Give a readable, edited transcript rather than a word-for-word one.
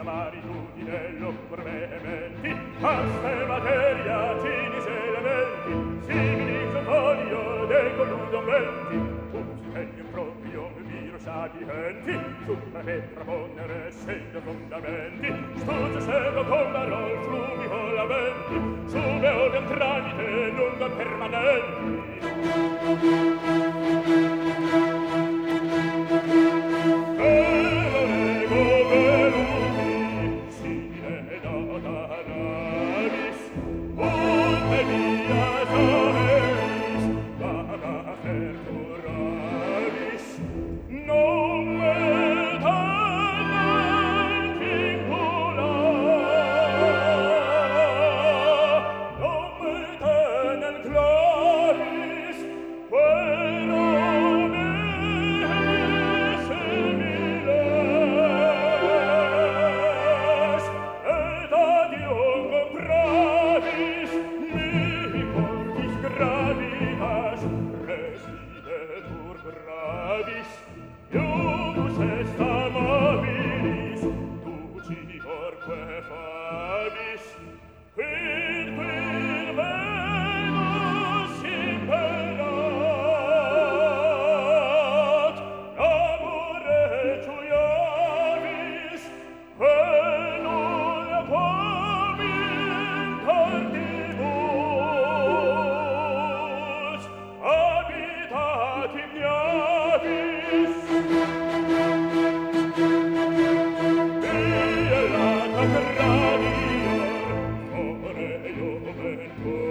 maritudine l'oppor vehementi, aste materia, cinis elementi, simili sofonio de colludon venti, un proprio viro sapienti, supra che proponere essendo fondamenti, studio servo con parol flumi o lamenti, sube organ tramite lungo permanenti. Ore io vengo